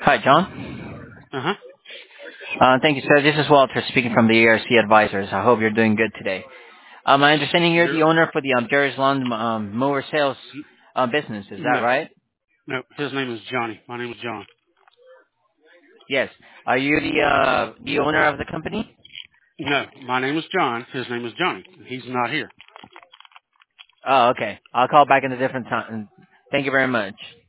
Hi, John. Uh-huh. Thank you, sir. This is Walter speaking from the ERC Advisors. I hope you're doing good today. My understanding you're the You're, owner for the Jerry's Lawn mower sales business. Is that no, right? no, his name is Johnny. My name is John. Yes. Are you the owner of the company? No, my name is John. His name is Johnny. He's not here. Oh, okay. I'll call back in a different time. Thank you very much.